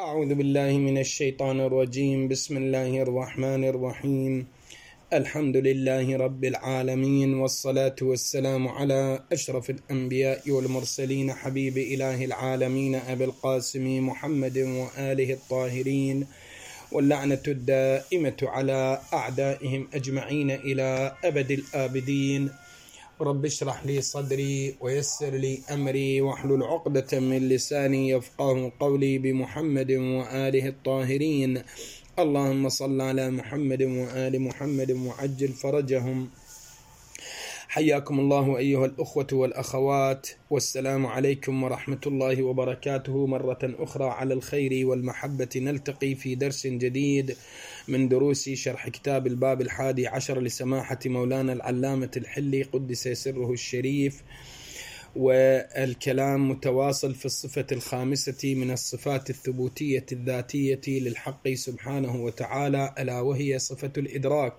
أعوذ بالله من الشيطان الرجيم. بسم الله الرحمن الرحيم. الحمد لله رب العالمين، والصلاة والسلام على أشرف الأنبياء والمرسلين، حبيب إله العالمين أبي القاسم محمد وآله الطاهرين، واللعنة الدائمة على أعدائهم أجمعين إلى أبد الآبدين. رب اشرح لي صدري ويسر لي أمري واحلل عقدة من لساني يفقه قولي، بمحمد وآله الطاهرين. اللهم صل على محمد وآل محمد وعجل فرجهم. حياكم الله أيها الأخوة والأخوات، والسلام عليكم ورحمة الله وبركاته. مرة أخرى على الخير والمحبة نلتقي في درس جديد من دروس شرح كتاب الباب 11 لسماحة مولانا العلامة الحلي قدس سره الشريف، والكلام متواصل في الصفة الخامسة من الصفات الثبوتية الذاتية للحق سبحانه وتعالى، ألا وهي صفة الإدراك.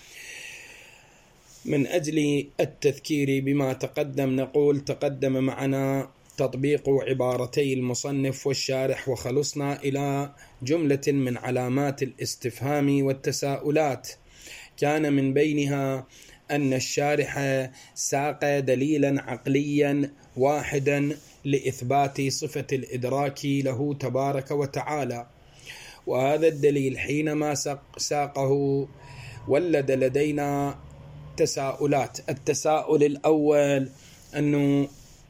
من أجل التذكير بما تقدم نقول تقدم معنا تطبيق عبارتي المصنف والشارح، وخلصنا إلى جملة من علامات الاستفهام والتساؤلات، كان من بينها أن الشارح ساق دليلا عقليا واحدا لإثبات صفة الإدراك له تبارك وتعالى، وهذا الدليل حينما ساقه ولد لدينا تساؤلات. التساؤل الأول أنه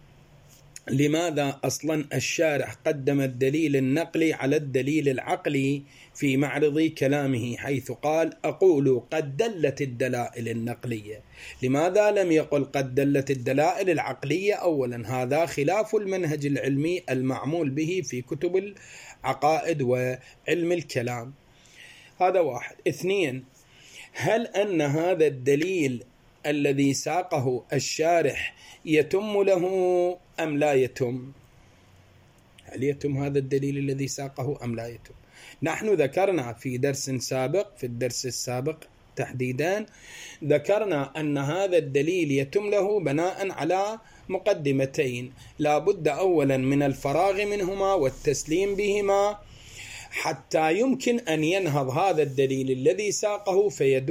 لماذا أصلا الشارح قدم الدليل النقلي على الدليل العقلي في معرض كلامه، حيث قال أقول قد دلت الدلائل النقلية؟ لماذا لم يقل قد دلت الدلائل العقلية أولا؟ هذا خلاف المنهج العلمي المعمول به في كتب العقائد وعلم الكلام. هذا واحد. اثنين، هل أن هذا الدليل الذي ساقه الشارح يتم له أم لا يتم؟ هل يتم هذا الدليل الذي ساقه أم لا يتم؟ نحن ذكرنا في درس سابق، في الدرس السابق تحديدا، ذكرنا أن هذا الدليل يتم له بناء على مقدمتين: لا بد أولا من الفراغ منهما والتسليم بهما حتى يمكن أن ينهض هذا الدليل الذي ساقه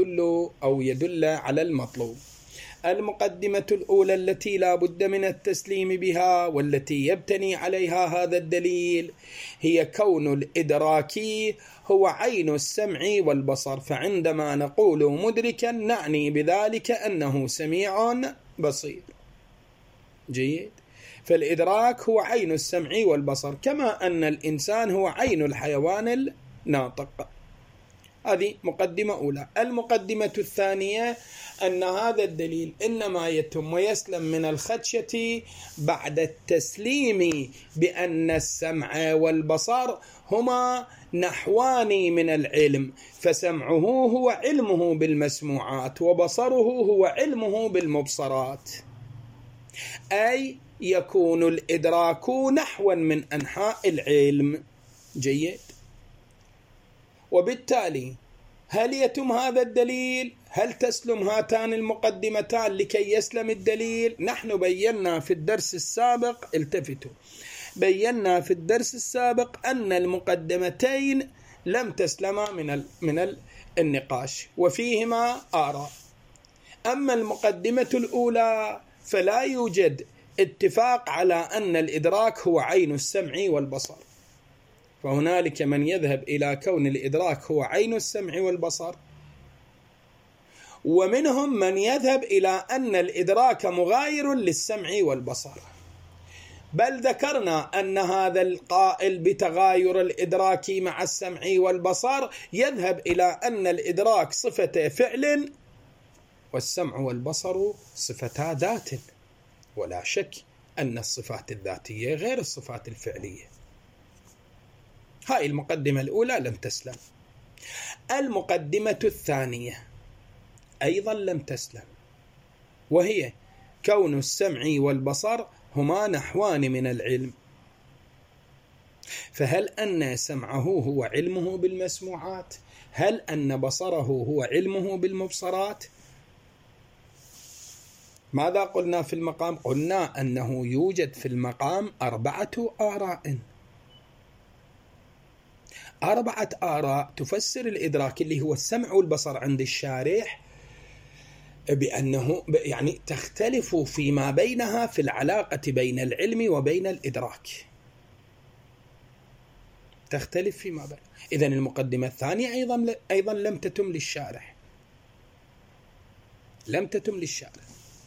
يدل على المطلوب. المقدمة الأولى التي لا بد من التسليم بها والتي يبتني عليها هذا الدليل هي كون الإدراكي هو عين السمع والبصر، فعندما نقول مدركا نعني بذلك أنه سميع بصير. جيد؟ فالإدراك هو عين السمع والبصر، كما أن الإنسان هو عين الحيوان الناطق. هذه مقدمة أولى. المقدمة الثانية أن هذا الدليل إنما يتم ويسلم من الخدشة بعد التسليم بأن السمع والبصر هما نحوان من العلم، فسمعه هو علمه بالمسموعات، وبصره هو علمه بالمبصرات، أي يكون الإدراك نحوا من أنحاء العلم. جيد؟ وبالتالي هل يتم هذا الدليل؟ هل تسلم هاتان المقدمتان لكي يسلم الدليل؟ نحن بينا في الدرس السابق، التفتوا، بينا في الدرس السابق أن المقدمتين لم تسلما من النقاش، وفيهما آراء. أما المقدمة الأولى فلا يوجد اتفاق على أن الإدراك هو عين السمع والبصر، فهنالك من يذهب إلى كون الإدراك هو عين السمع والبصر، ومنهم من يذهب إلى أن الإدراك مغاير للسمع والبصر. بل ذكرنا أن هذا القائل بتغاير الإدراك مع السمع والبصر يذهب إلى أن الإدراك صفة فعل والسمع والبصر صفتا ذات، ولا شك أن الصفات الذاتية غير الصفات الفعلية. هاي المقدمة الأولى لم تسلم. المقدمة الثانية أيضا لم تسلم، وهي كون السمع والبصر هما نحوان من العلم، فهل أن سمعه هو علمه بالمسموعات؟ هل أن بصره هو علمه بالمبصرات؟ ماذا قلنا في المقام؟ قلنا أنه يوجد في المقام 4 آراء. 4 آراء تفسر الإدراك اللي هو السمع والبصر عند الشارح بأنه يعني تختلف فيما بينها في العلاقة بين العلم وبين الإدراك، تختلف فيما بين. إذن المقدمة الثانية أيضا لم تتم للشارح، لم تتم للشارح.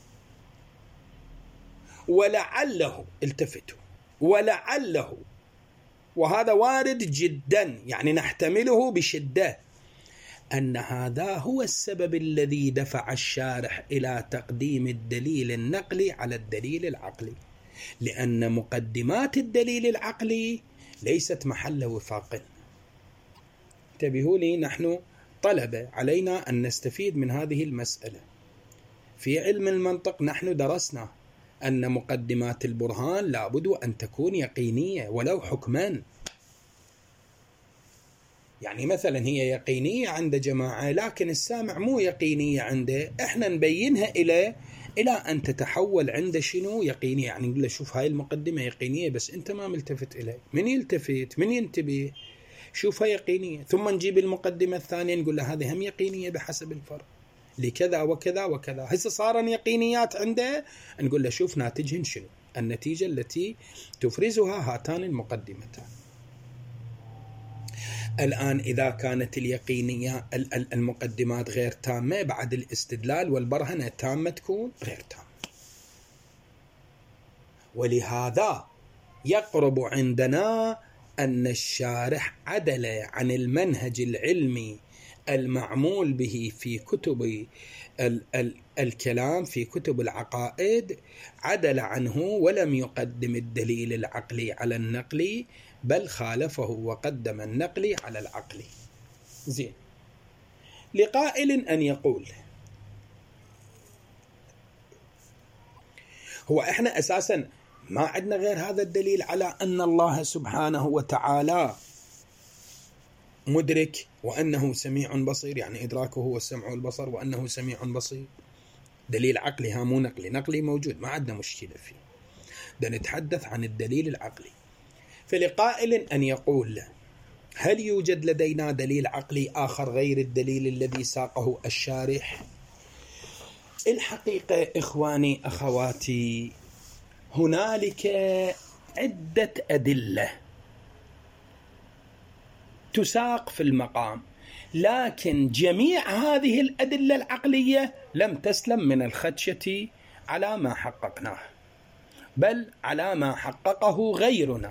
ولعله، التفتوا، ولعله، وهذا وارد جدا، يعني نحتمله بشدة، أن هذا هو السبب الذي دفع الشارح إلى تقديم الدليل النقلي على الدليل العقلي، لأن مقدمات الدليل العقلي ليست محل وفاق. انتبهوا لي، نحن طلب علينا أن نستفيد من هذه المسألة. في علم المنطق نحن درسنا أن مقدمات البرهان لابد أن تكون يقينية ولو حكما. يعني مثلا هي يقينية عند جماعة لكن السامع مو يقينية عنده، احنا نبينها إلى أن تتحول عند شنو يقينية. يعني نقول له شوف هاي المقدمة يقينية بس أنت ما ملتفت إليه. من يلتفت؟ من ينتبه؟ شوفها يقينية. ثم نجيب المقدمة الثانية نقول له هذه هم يقينية بحسب الفرق لكذا وكذا وكذا. هسه صار يقينيات عنده، نقول له شوف ناتجهن شنو، النتيجة التي تفرزها هاتان المقدمتان. الآن إذا كانت اليقينية المقدمات غير تامة، بعد الاستدلال والبرهنة تامة تكون غير تامة. ولهذا يقرب عندنا أن الشارح عدل عن المنهج العلمي المعمول به في كتب الكلام، في كتب العقائد، عدل عنه ولم يقدم الدليل العقلي على النقلي، بل خالفه وقدم النقلي على العقلي. زين، لقائل أن يقول هو إحنا أساسا ما عندنا غير هذا الدليل على أن الله سبحانه وتعالى مدرك وأنه سميع بصير، يعني إدراكه هو السمع والبصر وأنه سميع بصير. دليل عقلي، ها مو نقلي. نقلي موجود ما عندنا مشكلة فيه، ده نتحدث عن الدليل العقلي. فلقائل أن يقول هل يوجد لدينا دليل عقلي آخر غير الدليل الذي ساقه الشارح؟ الحقيقة إخواني أخواتي، هنالك عدة أدلة تساق في المقام، لكن جميع هذه الأدلة العقلية لم تسلم من الخدشة على ما حققناه، بل على ما حققه غيرنا.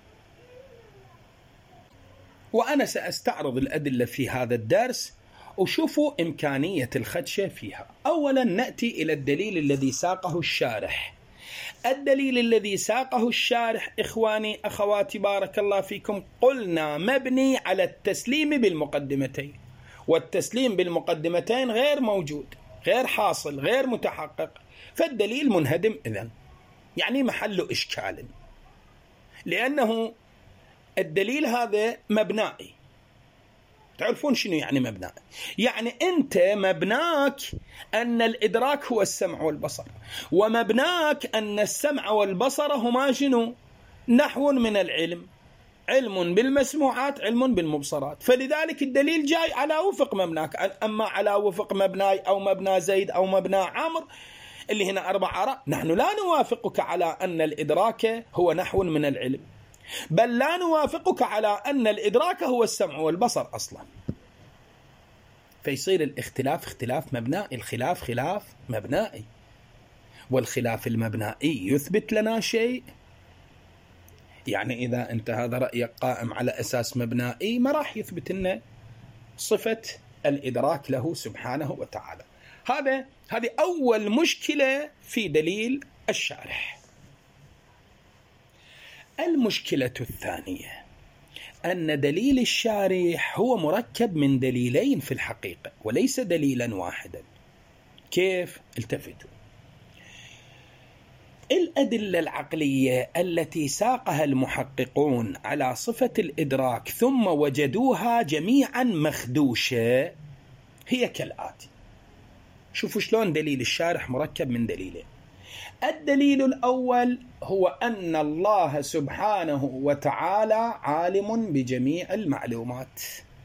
وأنا سأستعرض الأدلة في هذا الدرس وشوفوا إمكانية الخدشة فيها. أولا نأتي إلى الدليل الذي ساقه الشارح. الدليل الذي ساقه الشارح إخواني أخواتي بارك الله فيكم، قلنا مبني على التسليم بالمقدمتين، والتسليم بالمقدمتين غير موجود، غير حاصل، غير متحقق، فالدليل منهدم إذن، يعني محل إشكال، لأنه الدليل هذا مبنائي. تعرفون شنو يعني مبنائي؟ يعني أنت مبناك أن الإدراك هو السمع والبصر، ومبناك أن السمع والبصر هما شنو؟ نحو من العلم، علم بالمسموعات، علم بالمبصرات. فلذلك الدليل جاي على وفق مبناك. أما على وفق مبناي أو مبنى زيد أو مبنى عمرو اللي هنا 4 آراء، نحن لا نوافقك على أن الإدراك هو نحو من العلم، بل لا نوافقك على أن الإدراك هو السمع والبصر أصلا. فيصير الاختلاف اختلاف مبنائي، الخلاف خلاف مبنائي، والخلاف المبنائي يثبت لنا شيء. يعني إذا أنت هذا رأيك قائم على أساس مبنائي ما راح يثبت لنا صفة الإدراك له سبحانه وتعالى. هذه أول مشكلة في دليل الشارح. المشكلة الثانية أن دليل الشارح هو مركب من دليلين في الحقيقة وليس دليلا واحدا. كيف؟ التفتوا. الأدلة العقلية التي ساقها المحققون على صفة الإدراك ثم وجدوها جميعا مخدوشة هي كالآتي. شوفوا شلون دليل الشارح مركب من دليلين. الدليل الأول هو أن الله سبحانه وتعالى عالم بجميع المعلومات،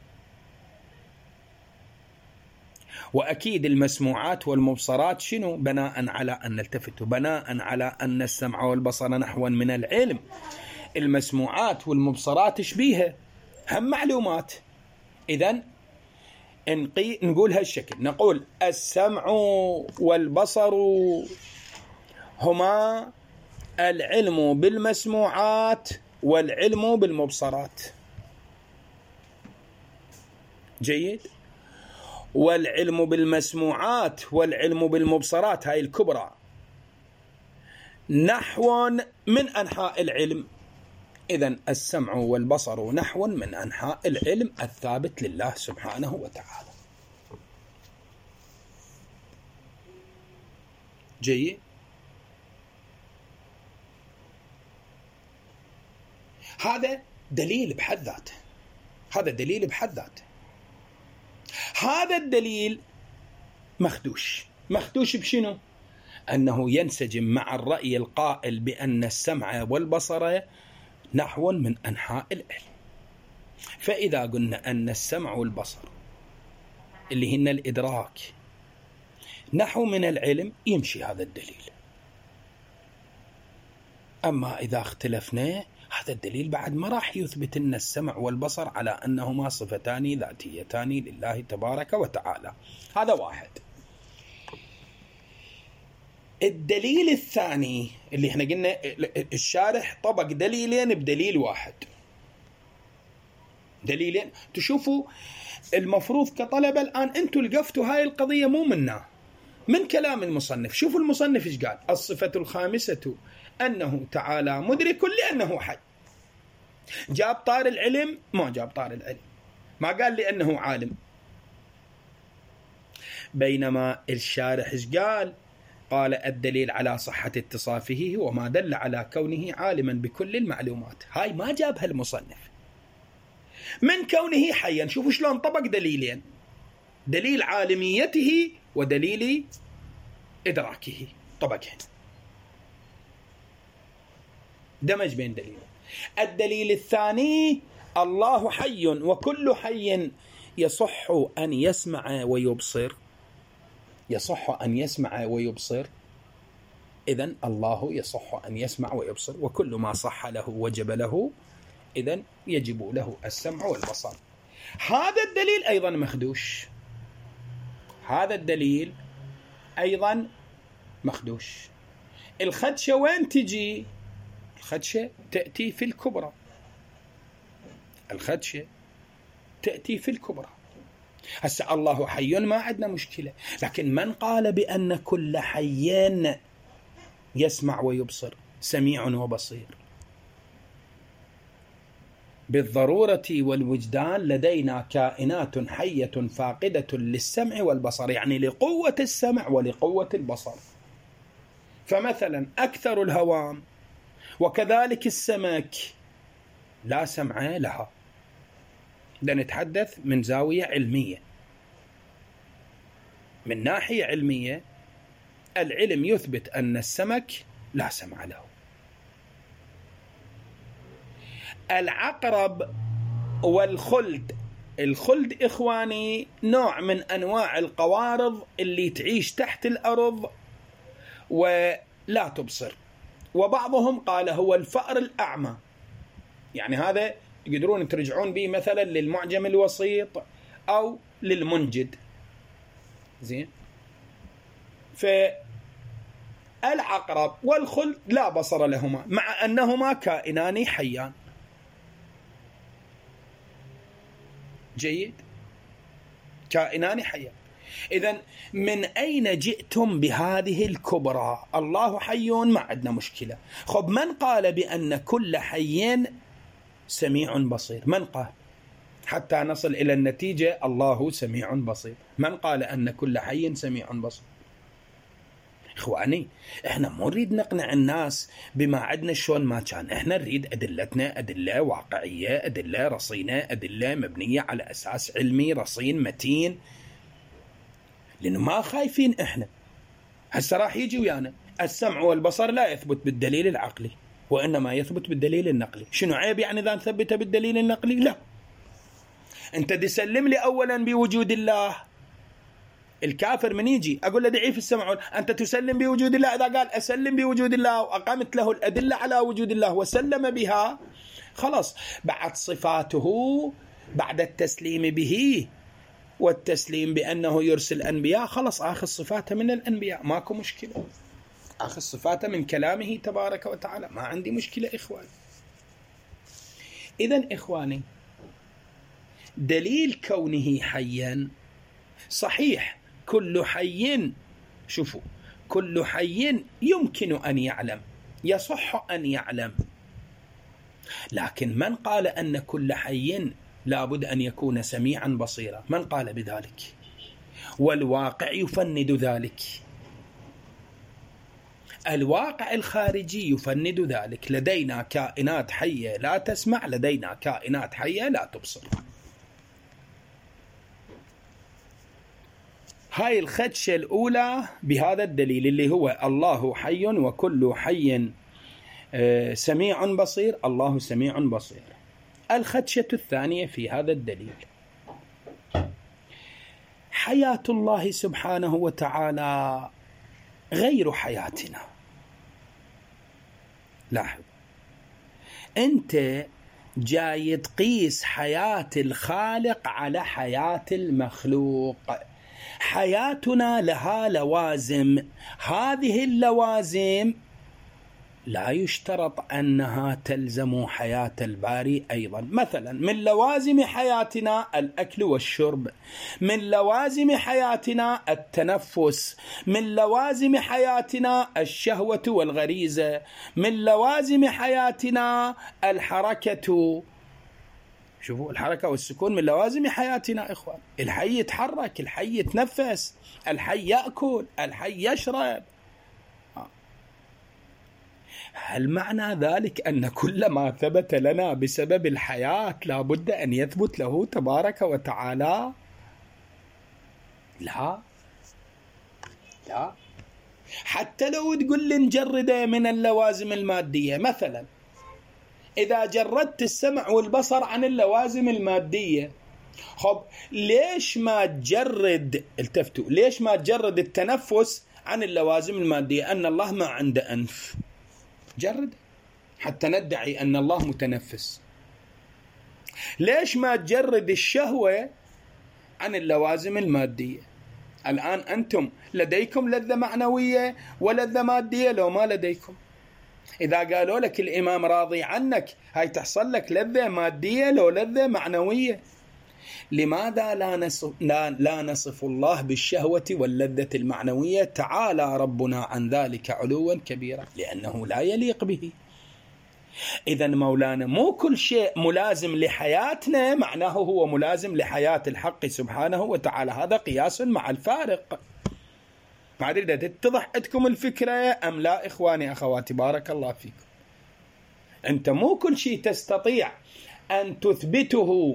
وأكيد المسموعات والمبصرات شنو؟ بناء على أن نلتفت، بناء على أن السمع والبصر نحوا من العلم. المسموعات والمبصرات ايش بيها؟ هم معلومات. إذن نقول هالشكل، نقول السمع والبصر هما العلم بالمسموعات والعلم بالمبصرات. جيد. والعلم بالمسموعات والعلم بالمبصرات هاي الكبرى نحو من أنحاء العلم. إذن السمع والبصر نحو من أنحاء العلم الثابت لله سبحانه وتعالى. جيد. هذا دليل بحد ذاته، هذا دليل بحد ذاته. هذا الدليل مخدوش بشنو؟ أنه ينسجم مع الرأي القائل بأن السمع والبصر نحو من أنحاء العلم. فإذا قلنا أن السمع والبصر اللي هن الإدراك نحو من العلم يمشي هذا الدليل. أما إذا اختلفنا هذا الدليل بعد ما راح يثبت أن السمع والبصر على أنهما صفتان ذاتيتان لله تبارك وتعالى. هذا واحد. الدليل الثاني اللي احنا قلنا الشارح طبق دليلين بدليل واحد، دليلين. تشوفوا المفروض كطلبة الآن أنتوا لقفتوا هاي القضية مو منا، من كلام المصنف. شوفوا المصنف ايش قال: الصفة الخامسة أنه تعالى مدرك لأنه حي. جاب طار العلم؟ ما جاب طار العلم، ما قال لأنه عالم. بينما الشارح ايش قال؟ قال الدليل على صحة اتصافه هو ما دل على كونه عالما بكل المعلومات. هاي ما جابها المصنف. من كونه حيا، شوفوا شلون طبق دليلين، دليل عالميته ودليل إدراكه، طبقهن، دمج بين دليلين. الدليل الثاني: الله حي وكل حي يصح أن يسمع ويبصر، يصح أن يسمع ويبصر. إذن الله يصح أن يسمع ويبصر، وكل ما صح له وجب له، إذن يجب له السمع والبصر. هذا الدليل أيضا مخدوش، هذا الدليل أيضا مخدوش. الخدشة وين تجي؟ الخدشة تأتي في الكبرى، الخدشة تأتي في الكبرى. هسه الله حي ما عندنا مشكلة، لكن من قال بأن كل حي يسمع ويبصر، سميع وبصير؟ بالضرورة والوجدان لدينا كائنات حية فاقدة للسمع والبصر، يعني لقوة السمع ولقوة البصر. فمثلا أكثر الهوام وكذلك السمك لا سمع لها. لنتحدث من زاوية علمية، من ناحية علمية العلم يثبت أن السمك لا سمع له. العقرب والخلد، الخلد إخواني نوع من أنواع القوارض اللي تعيش تحت الأرض ولا تبصر، وبعضهم قال هو الفأر الأعمى. يعني هذا تقدرون ترجعون به مثلا للمعجم الوسيط أو للمنجد. زين. فالعقرب والخلد لا بصر لهما مع أنهما كائنان حيان. جيد. كائنان حيان. إذن من أين جئتم بهذه الكبرى؟ الله حي ما عندنا مشكلة. خب من قال بأن كل حي سميع بصير؟ من قال؟ حتى نصل إلى النتيجة الله سميع بصير. من قال أن كل حي سميع بصير؟ إخواني إحنا مو نريد نقنع الناس بما عدنا شلون ما كان، إحنا نريد أدلتنا أدلة واقعية، أدلة رصينة، أدلة مبنية على أساس علمي رصين متين، لأنه ما خايفين. إحنا هسه راح يجي ويانا السمع والبصر لا يثبت بالدليل العقلي وإنما يثبت بالدليل النقلي. شنو عيب يعني إذا نثبت بالدليل النقلي؟ لا، أنت تسلم لي أولا بوجود الله. الكافر من يجي أقول له دعي في السمع، أنت تسلم بوجود الله. إذا قال أسلم بوجود الله وأقمت له الأدلة على وجود الله وسلم بها، خلاص بعد صفاته بعد التسليم به والتسليم بأنه يرسل أنبياء، خلاص آخذ صفاته من الأنبياء، ماكو مشكلة، آخذ صفاته من كلامه تبارك وتعالى، ما عندي مشكلة إخواني. إذن إخواني، دليل كونه حيا صحيح، كل حي، شوفوا، كل حي يمكن أن يعلم، يصح أن يعلم، لكن من قال أن كل حي لابد أن يكون سميعا بصيرا؟ من قال بذلك؟ والواقع يفند ذلك، الواقع الخارجي يفند ذلك. لدينا كائنات حية لا تسمع، لدينا كائنات حية لا تبصر. هاي الخدشة الأولى بهذا الدليل اللي هو الله حي وكل حي سميع بصير، الله سميع بصير. الخدشة الثانية في هذا الدليل حياة الله سبحانه وتعالى غير حياتنا. لاحظ، أنت جاي تقيس حياة الخالق على حياة المخلوق. حياتنا لها لوازم، هذه اللوازم لا يشترط أنها تلزم حياة الباري أيضا. مثلا من لوازم حياتنا الأكل والشرب، من لوازم حياتنا التنفس، من لوازم حياتنا الشهوة والغريزة، من لوازم حياتنا الحركة. شوفوا، الحركة والسكون من لوازم حياتنا إخوان. الحي يتحرك، الحي يتنفس، الحي يأكل، الحي يشرب. هل معنى ذلك أن كل ما ثبت لنا بسبب الحياة لابد أن يثبت له تبارك وتعالى؟ لا، لا. حتى لو تقول لي نجرده من اللوازم المادية، مثلا إذا جردت السمع والبصر عن اللوازم المادية، خب ليش ما تجرد، التفتوا، ليش ما تجرد التنفس عن اللوازم المادية؟ أن الله ما عنده أنف، جرد حتى ندعي أن الله متنفس. ليش ما تجرد الشهوة عن اللوازم المادية؟ الآن أنتم لديكم لذة معنوية ولذة مادية لو ما لديكم؟ إذا قالوا لك الإمام راضي عنك، هاي تحصل لك لذة مادية لو لذة معنوية. لماذا لا نصف الله بالشهوة واللذة المعنوية؟ تعالى ربنا عن ذلك علوا كبيرا، لأنه لا يليق به. إذن مولانا مو كل شيء ملازم لحياتنا معناه هو ملازم لحياة الحق سبحانه وتعالى. هذا قياس مع الفارق. ما أدري تتضح عندكم الفكرة أم لا إخواني أخواتي، بارك الله فيكم. أنت مو كل شيء تستطيع أن تثبته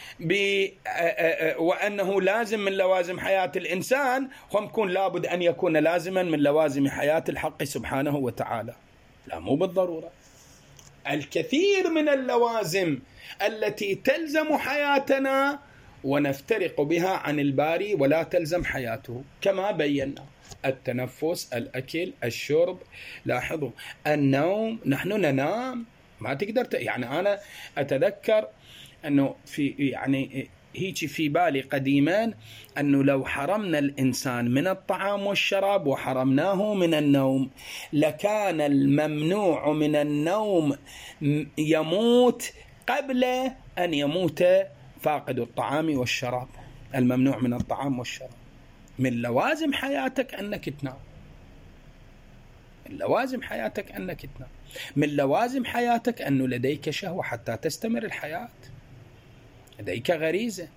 وأنه لازم من لوازم حياة الإنسان ومكون لابد أن يكون لازما من لوازم حياة الحق سبحانه وتعالى. لا، مو بالضرورة. الكثير من اللوازم التي تلزم حياتنا ونفترق بها عن الباري ولا تلزم حياته، كما بينا: التنفس، الأكل، الشرب. لاحظوا، النوم، نحن ننام، ما تقدر يعني أنا أتذكر أنه هيك في بالي قديما أنه لو حرمنا الإنسان من الطعام والشراب وحرمناه من النوم لكان الممنوع من النوم يموت قبل أن يموت فاقد الطعام والشراب. الممنوع من الطعام والشراب من لوازم حياتك أنك تنام، من لوازم حياتك أنك تنام، من لوازم حياتك أنه لديك شهوة حتى تستمر الحياة، لديك غريزة.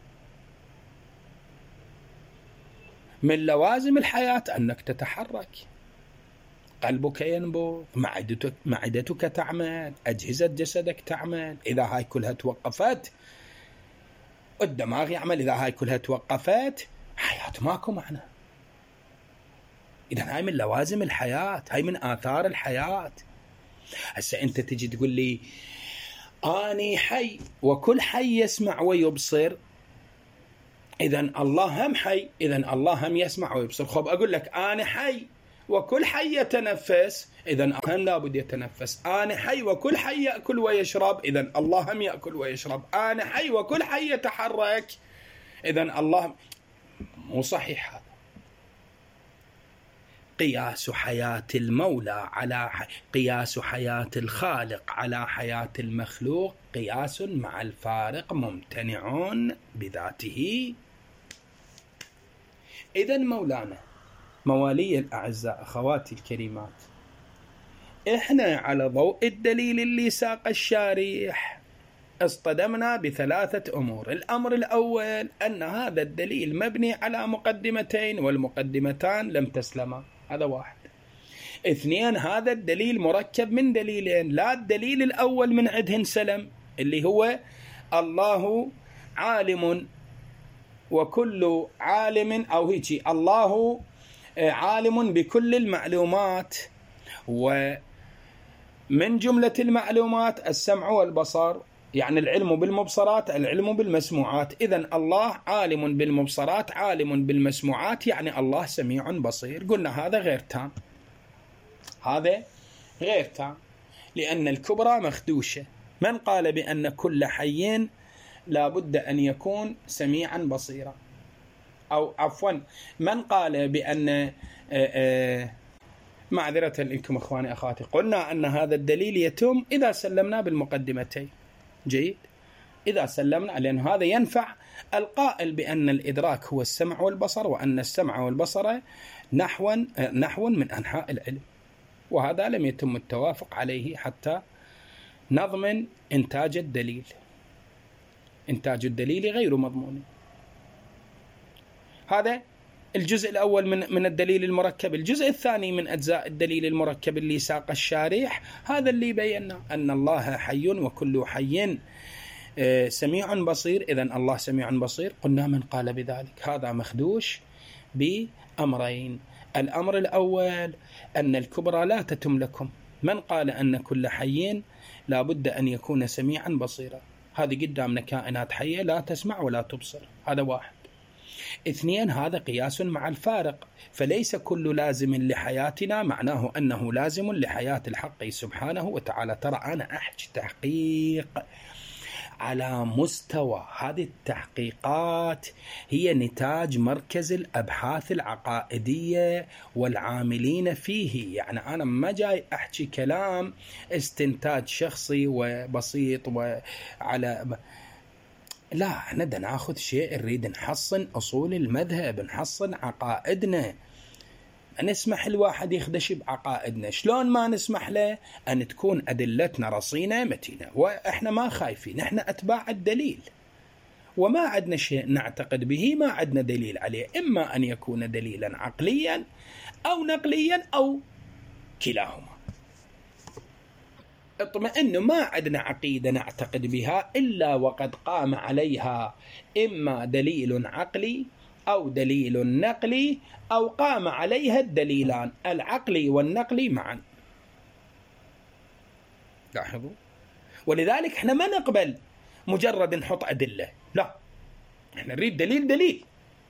من لوازم الحياة أنك تتحرك، قلبك ينبض، معدتك تعمل، أجهزة جسدك تعمل. إذا هاي كلها توقفت، الدماغ يعمل. إذا هاي كلها توقفت، حياة ماكو معنى. إذا هاي من لوازم الحياة، هاي من آثار الحياة. هسه أنت تجي تقول لي أني حي وكل حي يسمع ويبصر، إذا الله هم حي، إذا الله هم يسمع ويبصر. خب أقول لك أنا حي وكل حي يتنفس، إذا هم لابد يتنفس. أنا حي وكل حي يأكل ويشرب، إذا الله هم يأكل ويشرب. أنا حي وكل حي يتحرك، إذا الله. مو صحيح هذا. قياس حياة المولى على قياس حياة الخالق على حياة المخلوق قياس مع الفارق ممتنع بذاته. إذا مولانا موالي الأعزاء أخواتي الكريمات، إحنا على ضوء الدليل اللي ساق الشارح اصطدمنا بثلاثة أمور. الأمر الأول أن هذا الدليل مبني على مقدمتين والمقدمتان لم تسلما، هذا واحد. اثنين، هذا الدليل مركب من دليلين، لا الدليل الأول من عندهن سلم اللي هو الله عالم وكل عالم، أو هيك الله عالم بكل المعلومات، ومن جملة المعلومات السمع والبصر، يعني العلم بالمبصرات العلم بالمسموعات. إذن الله عالم بالمبصرات عالم بالمسموعات، يعني الله سميع بصير. قلنا هذا غير تام، هذا غير تام، لأن الكبرى مخدوشة. من قال بأن كل حي لا بد أن يكون سميعا بصيرا، أو عفوا من قال بأن معذرة لكم إخواني أخواتي، قلنا أن هذا الدليل يتم إذا سلمنا بالمقدمتين. جيد، إذا سلمنا، لأن هذا ينفع القائل بأن الإدراك هو السمع والبصر، وأن السمع والبصر نحو من أنحاء العلم، وهذا لم يتم التوافق عليه حتى نضمن إنتاج الدليل. إنتاج الدليل غير مضمون. هذا الجزء الأول من الدليل المركب. الجزء الثاني من أجزاء الدليل المركب اللي ساق الشارح، هذا اللي بينا أن الله حي وكل حي سميع بصير. إذن الله سميع بصير، قلنا من قال بذلك هذا مخدوش بأمرين. الأمر الأول أن الكبرى لا تتم لكم. من قال أن كل حي لا بد أن يكون سميعا بصيرا، هذه قدامنا كائنات حية لا تسمع ولا تبصر، هذا واحد. اثنين، هذا قياس مع الفارق، فليس كل لازم لحياتنا معناه أنه لازم لحياة الحق سبحانه وتعالى. ترى أنا أحكي تحقيق على مستوى، هذه التحقيقات هي نتاج مركز الأبحاث العقائدية والعاملين فيه. يعني أنا ما جاي أحكي كلام استنتاج شخصي وبسيط وعلى لا، احنا بدنا ناخذ شيء، نريد نحصن أصول المذهب، نحصن عقائدنا. ما نسمح الواحد يخدش بعقائدنا. شلون ما نسمح له؟ أن تكون أدلتنا رصينة متينة، وإحنا ما خايفين، إحنا أتباع الدليل، وما عندنا شيء نعتقد به ما عندنا دليل عليه، إما أن يكون دليلا عقليا أو نقليا أو كلاهما. اطمئن، ما عندنا عقيدة نعتقد بها إلا وقد قام عليها إما دليل عقلي أو دليل نقلي، أو قام عليها الدليلان العقلي والنقلي معا. لاحظوا، ولذلك احنا ما نقبل مجرد نحط أدلة، لا، احنا نريد دليل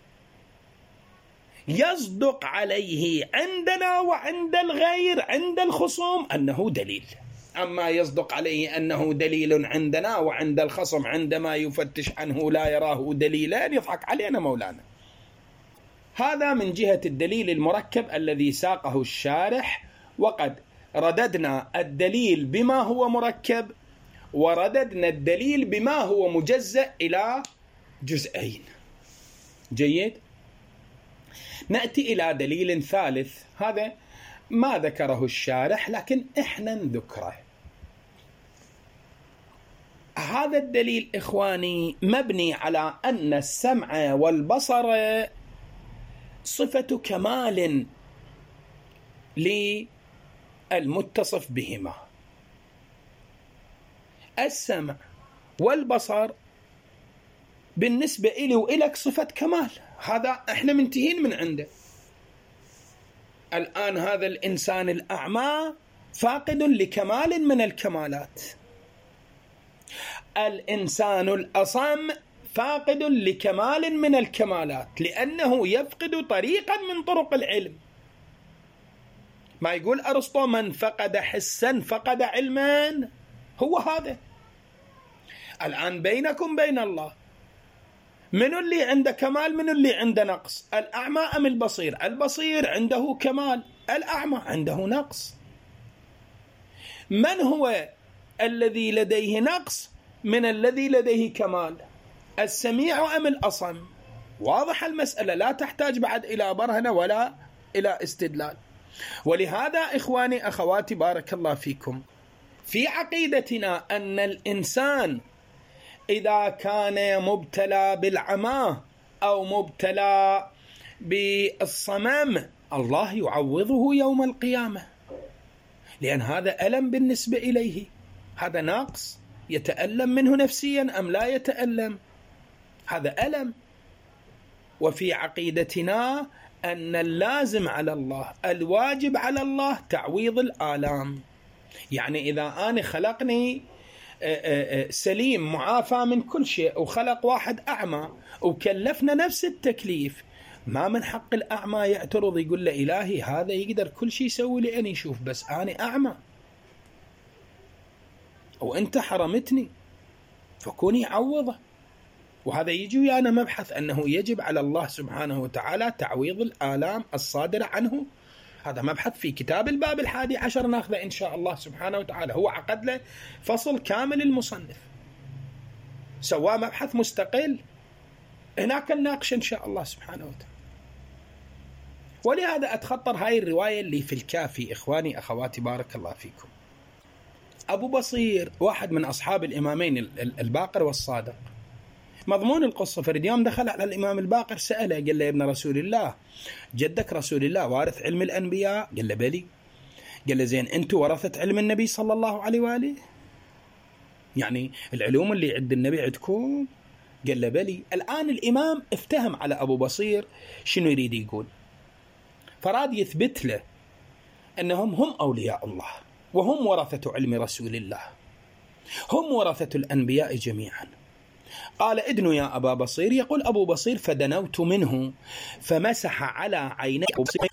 يصدق عليه عندنا وعند الغير، عند الخصوم أنه دليل. أما يصدق عليه أنه دليل عندنا وعند الخصم عندما يفتش عنه لا يراه دليلا، يضحك علينا مولانا. هذا من جهة الدليل المركب الذي ساقه الشارح، وقد رددنا الدليل بما هو مركب، ورددنا الدليل بما هو مجزأ إلى جزئين. جيد، نأتي إلى دليل ثالث، هذا ما ذكره الشارح لكن إحنا نذكره. هذا الدليل إخواني مبني على أن السمع والبصر صفة كمال للمتصف بهما. السمع والبصر بالنسبة إلي وإلك صفة كمال، هذا إحنا منتهين من عنده. الآن هذا الإنسان الأعمى فاقد لكمال من الكمالات، الإنسان الأصم فاقد لكمال من الكمالات، لأنه يفقد طريقا من طرق العلم. ما يقول أرسطو من فقد حسا فقد علما، هو هذا. الآن بينكم بين الله من اللي عنده كمال من اللي عنده نقص، الأعمى أم البصير؟ البصير عنده كمال، الأعمى عنده نقص. من هو الذي لديه نقص من الذي لديه كمال؟ السميع أم الأصم؟ واضح المسألة، لا تحتاج بعد إلى برهنة ولا إلى استدلال. ولهذا إخواني أخواتي بارك الله فيكم، في عقيدتنا أن الإنسان إذا كان مبتلى بالعمى أو مبتلى بالصمم الله يعوضه يوم القيامة، لأن هذا ألم بالنسبة إليه، هذا نقص يتألم منه نفسيا أم لا يتألم، هذا ألم. وفي عقيدتنا أن اللازم على الله الواجب على الله تعويض الآلام. يعني إذا أنا خلقني سليم معافى من كل شيء وخلق واحد أعمى وكلفنا نفس التكليف، ما من حق الأعمى يعترض يقول له إلهي هذا يقدر كل شيء يسوي لي أن يشوف بس أنا أعمى وأنت حرمتني، فكوني عوضه. وهذا يجي ويانا مبحث أنه يجب على الله سبحانه وتعالى تعويض الآلام الصادرة عنه. هذا مبحث في كتاب الباب 11 ناخذه إن شاء الله سبحانه وتعالى، هو عقد له فصل كامل المصنف، سواه مبحث مستقل، هناك الناقش إن شاء الله سبحانه وتعالى. ولهذا أتخطر هاي الرواية اللي في الكافي إخواني أخواتي بارك الله فيكم. أبو بصير واحد من أصحاب الإمامين الباقر والصادق، مضمون القصة فرد يوم دخل على الإمام الباقر سأله قال له يا ابن رسول الله جدك رسول الله وارث علم الأنبياء؟ قال له بلي. قال له زين أنتوا ورثة علم النبي صلى الله عليه وآله؟ يعني العلوم اللي عند النبي عندكم؟ قال له بلي. الآن الإمام افتهم على أبو بصير شنو يريد يقول، فراد يثبت له أنهم هم أولياء الله وهم ورثة علم رسول الله، هم ورثة الأنبياء جميعا. قال ادنوا يا أبا بصير. يقول أبو بصير فدنوت منه فمسح على عيني أبو بصير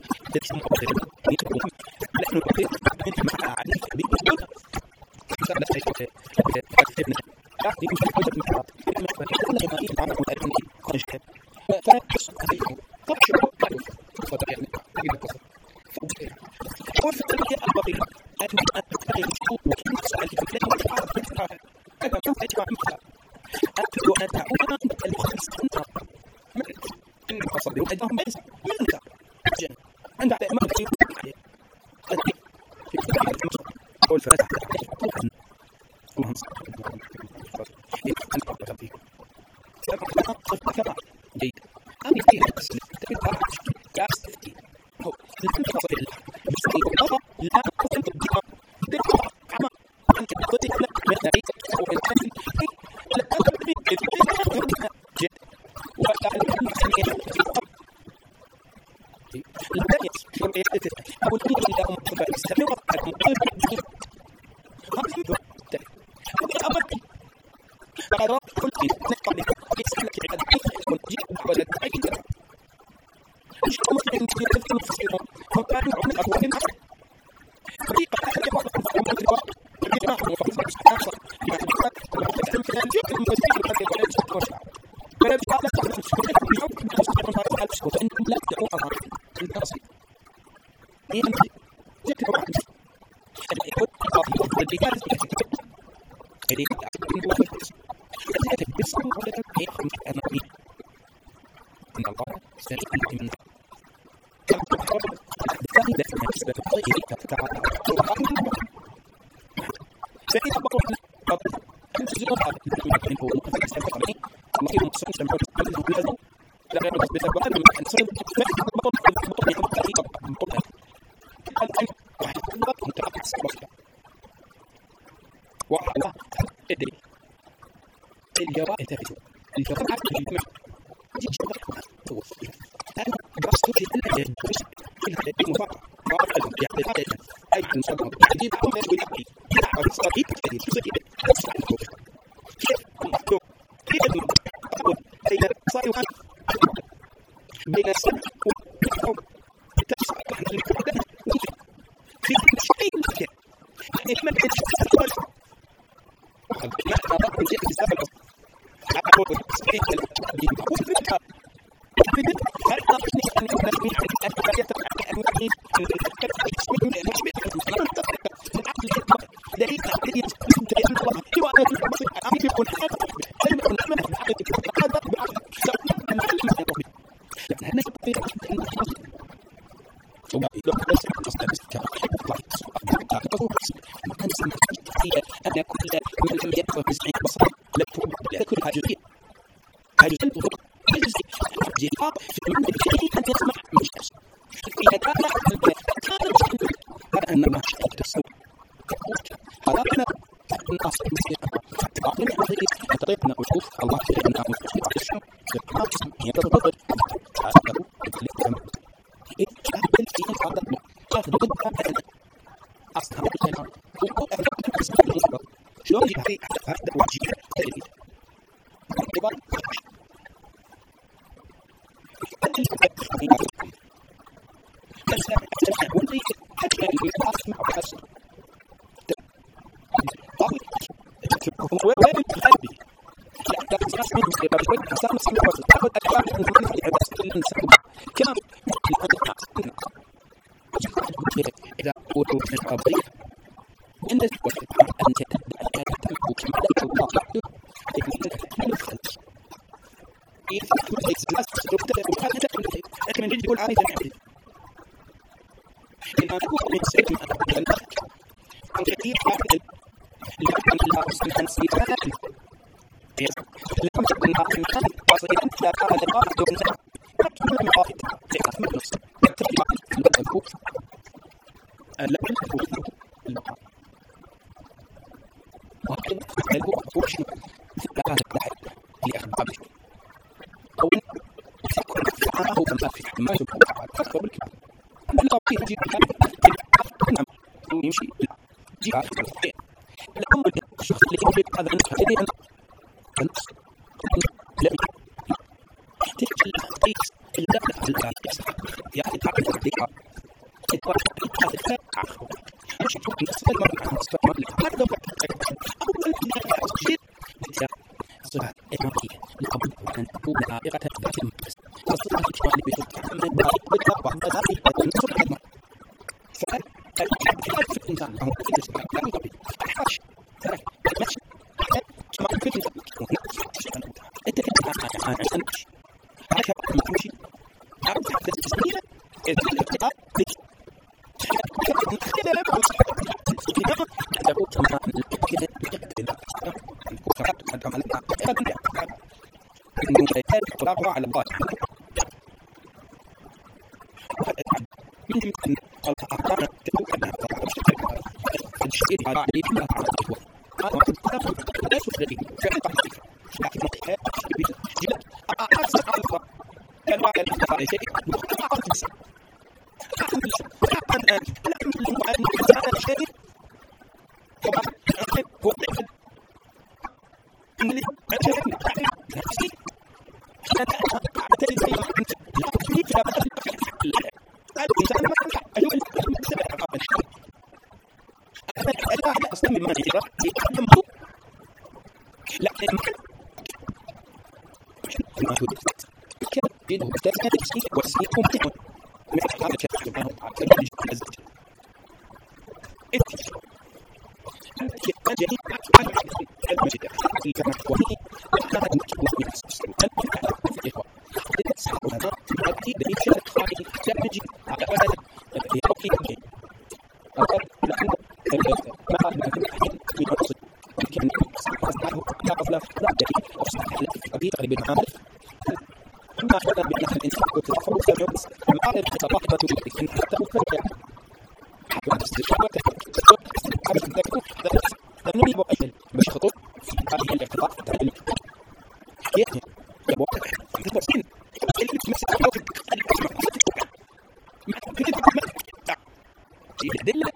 الأدلة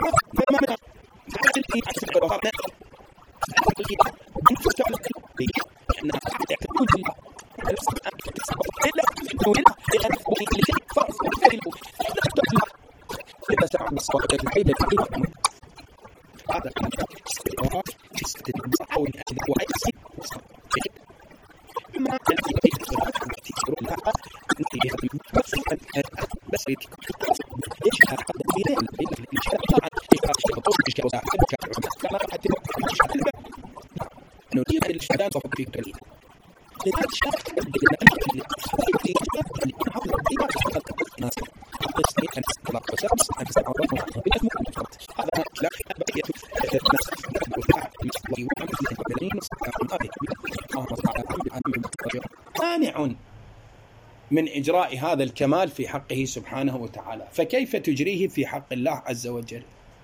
مانع من إجراء هذا الكمال في حقه سبحانه وتعالى، فكيف تجريه في حق الله عز وجل؟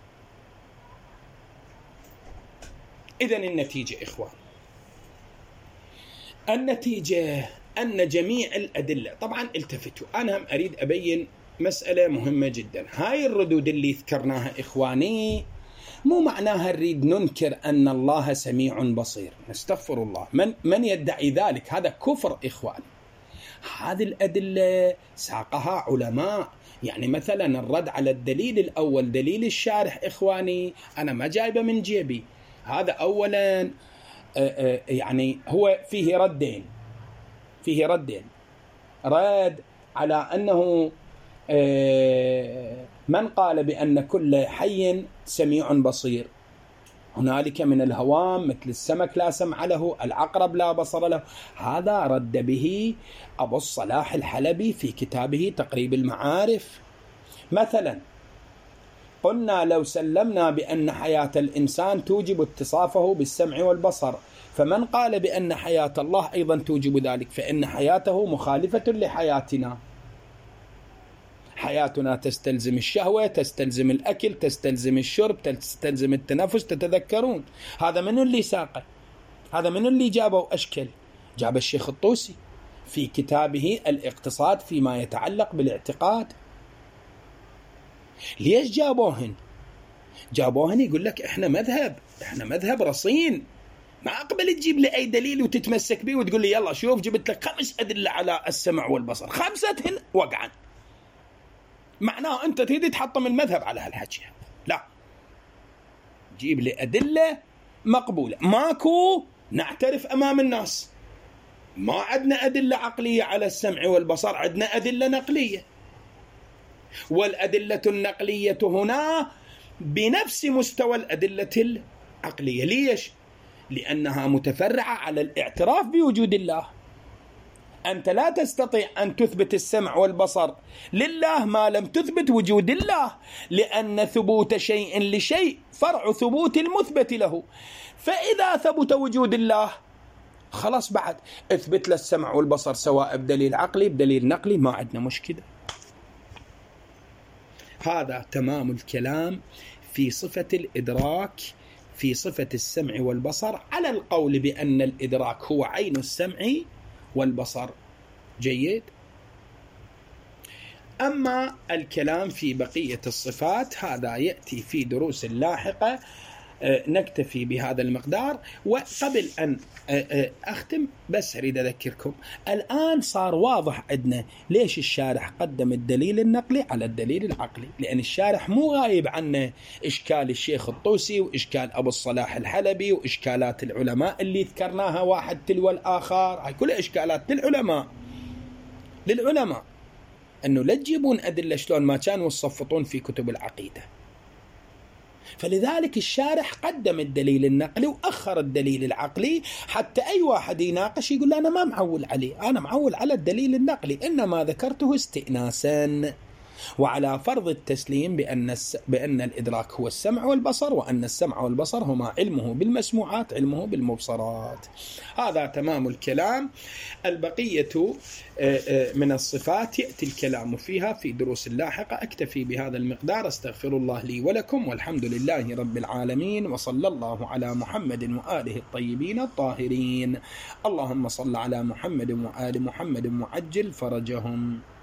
إذن النتيجة إخوان، النتيجة أن جميع الأدلة، طبعا التفتوا، أنا أريد أبين مسألة مهمة جدا. هاي الردود اللي ذكرناها إخواني مو معناها نريد ننكر أن الله سميع بصير، نستغفر الله، من يدعي ذلك هذا كفر إخواني. هذه الأدلة ساقها علماء، يعني مثلا الرد على الدليل الأول دليل الشارح إخواني أنا ما جايبه من جيبي، هذا أولا يعني هو فيه ردين، رد على أنه من قال بأن كل حي سميع بصير، هنالك من الهوام مثل السمك لا سمع له، العقرب لا بصر له، هذا رد به أبو الصلاح الحلبي في كتابه تقريب المعارف. مثلا قلنا لو سلمنا بأن حياة الإنسان توجب اتصافه بالسمع والبصر، فمن قال بأن حياة الله أيضا توجب ذلك، فإن حياته مخالفة لحياتنا. حياتنا تستلزم الشهوة، تستلزم الأكل، تستلزم الشرب، تستلزم التنفس، تتذكرون. هذا من اللي ساقه؟ هذا من اللي جابه وأشكل؟ جاب الشيخ الطوسي في كتابه الاقتصاد فيما يتعلق بالاعتقاد. ليش جابوهن؟ جابوهن يقول لك احنا مذهب رصين، ما أقبل تجيب لي أي دليل وتتمسك به وتقول لي يلا شوف جبت لك 5 أدلة على السمع والبصر، 5 وقعا، معناه أنت تريد تحطم المذهب على هالحكي. لا، جيب لي أدلة مقبولة. ماكو، نعترف أمام الناس ما عندنا أدلة عقلية على السمع والبصر، عندنا أدلة نقلية، والأدلة النقلية هنا بنفس مستوى الأدلة العقلية. ليش؟ لأنها متفرعة على الاعتراف بوجود الله. أنت لا تستطيع أن تثبت السمع والبصر لله ما لم تثبت وجود الله، لأن ثبوت شيء لشيء فرع ثبوت المثبت له. فإذا ثبت وجود الله خلاص بعد اثبت له السمع والبصر سواء بدليل عقلي بدليل نقلي، ما عندنا مشكلة. هذا تمام الكلام في صفة الإدراك، في صفة السمع والبصر، على القول بأن الإدراك هو عين السمع والبصر. جيد. أما الكلام في بقية الصفات هذا يأتي في دروس لاحقة، نكتفي بهذا المقدار. وقبل أن أختم بس أريد أذكركم، الآن صار واضح عندنا ليش الشارح قدم الدليل النقلي على الدليل العقلي، لأن الشارح مو غايب عنا إشكال الشيخ الطوسي وإشكال أبو الصلاح الحلبي وإشكالات العلماء اللي ذكرناها واحد تلو الآخر، هاي كلها إشكالات للعلماء أنه لا تجيبون أدلة شلون ما كانوا يصفطون في كتب العقيدة. فلذلك الشارح قدم الدليل النقلي وأخر الدليل العقلي، حتى أي واحد يناقش يقول أنا ما معول عليه، أنا معول على الدليل النقلي، إنما ذكرته استئناسا وعلى فرض التسليم بأن الإدراك هو السمع والبصر، وأن السمع والبصر هما علمه بالمسموعات علمه بالمبصرات. هذا تمام الكلام. البقية من الصفات يأتي الكلام فيها في دروس لاحقة. أكتفي بهذا المقدار، استغفر الله لي ولكم، والحمد لله رب العالمين، وصلى الله على محمد وآله الطيبين الطاهرين. اللهم صل على محمد وآل محمد وعجل فرجهم.